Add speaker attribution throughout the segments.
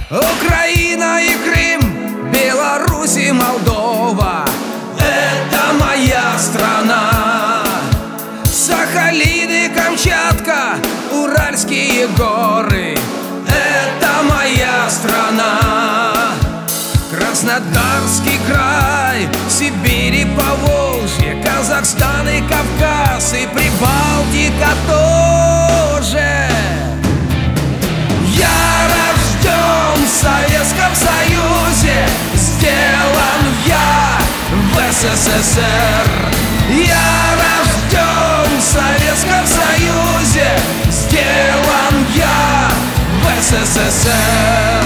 Speaker 1: Украина и Крым, Беларусь и Молдова — это моя страна. Сахалин и Камчатка, Уральские горы — это моя страна. Краснодарский край, Сибирь и Поволжье, Казахстан и Кавказ и Прибалтика тоже. Я рожден в Советском Союзе, сделан я в СССР. Я рожден в Советском Союзе, сделан я в СССР.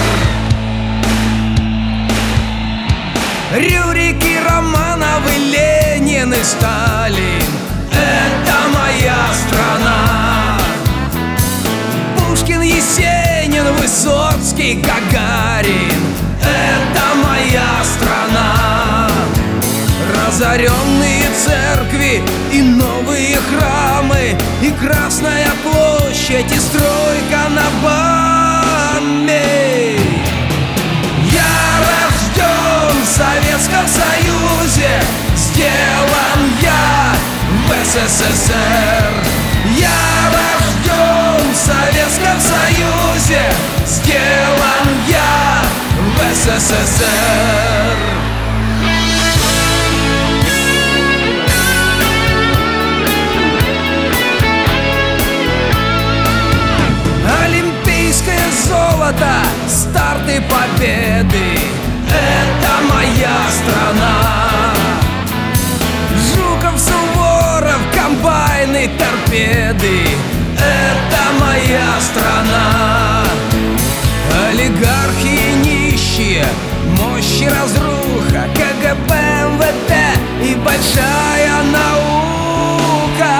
Speaker 1: Рюрики, Романовы, Ленин и Сталин — это моя страна. Пушкин, Есенин, Высоцкий, Гагарин — это моя страна. Разоренные церкви и новые храмы, и Красная площадь, и стройка на БАМе. Я рожден в Советском Союзе, сделан я в СССР. Я рожден в Советском Союзе, сделан я в СССР. Олимпийское золото, старты победы — это моя страна. Жуков, Суворов, комбайны, торпеды — это моя страна. Олигархи и нищие, мощь и разруха, КГБ, МВД и большая наука.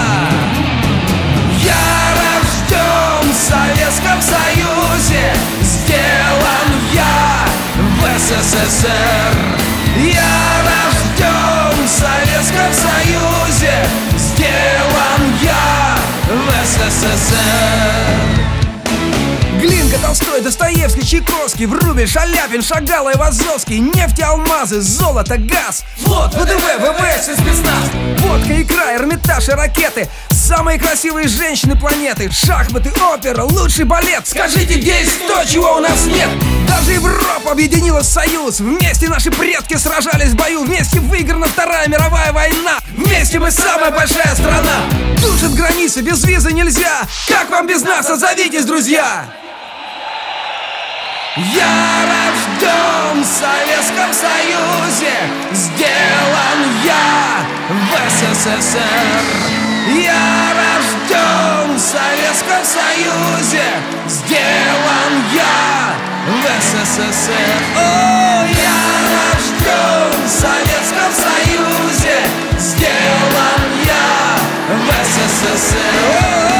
Speaker 1: Я рожден в Советском Союзе, сделан я в СССР. Я рожден в Советском Союзе, сделан я в СССР. Глинка, Толстой, Достоевский, Чайковский, Врубель, Шаляпин, Шагал, Айвазовский. Нефть, алмазы, золото, газ, флот, ВДВ, ВВС и спецназ. Водка, икра, Эрмитаж и ракеты. Самые красивые женщины планеты. Шахматы, опера, лучший балет. Скажите, где есть то, чего у нас нет? Даже Европа объединилась в союз. Вместе наши предки сражались в бою. Вместе выиграна Вторая мировая война. Вместе мы самая большая страна. Душат границы, без визы нельзя. Как вам без нас? Отзовитесь, друзья! Я рожден в Советском Союзе, сделан я в СССР. Я рожден в Советском Союзе, сделан я в СССР. О, я рожден в Советском Союзе, сделан я в СССР.